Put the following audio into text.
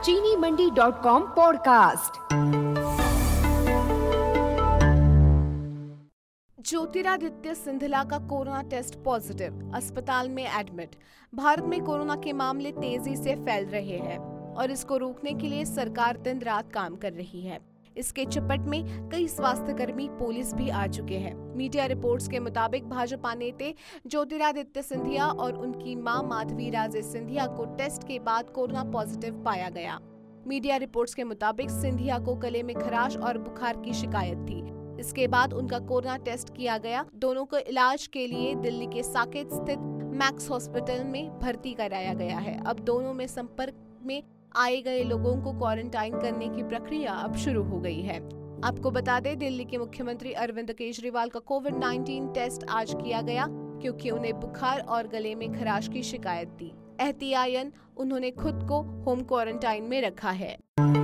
चीनी मंडी.com पॉडकास्ट। ज्योतिरादित्य सिंधिया का corona test positive, अस्पताल में एडमिट। भारत में कोरोना के मामले तेजी से फैल रहे हैं और इसको रोकने के लिए सरकार दिन रात काम कर रही है। इसके चपेट में कई स्वास्थ्यकर्मी, पुलिस भी आ चुके हैं। मीडिया रिपोर्ट्स के मुताबिक भाजपा नेता ज्योतिरादित्य सिंधिया और उनकी मां माधवी राजे सिंधिया को टेस्ट के बाद कोरोना पॉजिटिव पाया गया। मीडिया रिपोर्ट्स के मुताबिक सिंधिया को गले में खराश और बुखार की शिकायत थी। इसके बाद उनका कोरोना टेस्ट किया गया। दोनों को इलाज के लिए दिल्ली के साकेत स्थित मैक्स हॉस्पिटल में भर्ती कराया गया है। अब दोनों में संपर्क में आए गए लोगों को क्वारंटाइन करने की प्रक्रिया अब शुरू हो गई है। आपको बता दें, दिल्ली के मुख्यमंत्री अरविंद केजरीवाल का कोविड-19 टेस्ट आज किया गया क्योंकि उन्हें बुखार और गले में खराश की शिकायत थी। एहतियातन उन्होंने खुद को होम क्वारंटाइन में रखा है।